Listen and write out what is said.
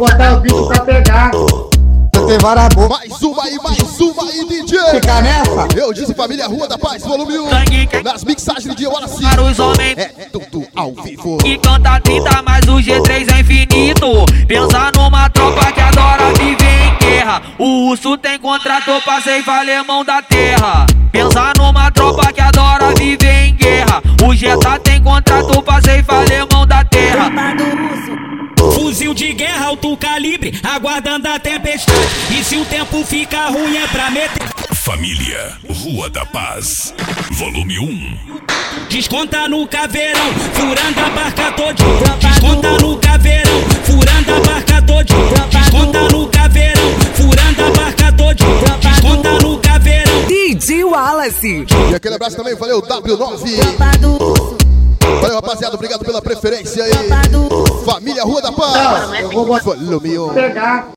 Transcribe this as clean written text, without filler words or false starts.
botar o bicho pra pegar. Você tem várias bocas. Mais uma aí, DJ. Fica nessa. Eu disse Família Rua da Paz, volume 1. Nas mixagens de hora sim. Para os homens É tudo ao vivo. que canta 30, mas o G3 é infinito. Pensa numa tropa que adora viver em guerra. O urso tem contrato pra ceifar alemão da terra. Pensa numa tropa que adora viver em guerra. O Jetta tem contrato pra ceifar alemão da terra. Fuzil de guerra alto calibre, aguardando a tempestade. E se o tempo fica ruim é pra meter. Família Rua da Paz, volume 1. Desconta no caveirão, furando a barca todinho. Desconta no caveirão, furando a barca todinho. Desconta no caveirão, furando a barca todinho. Desconta no caveirão. DJ Wallace. E aquele abraço também, valeu W9. Valeu, rapaziada, obrigado pela preferência aí. Família Rua da Paz, Eu vou botar volume 1. pegar.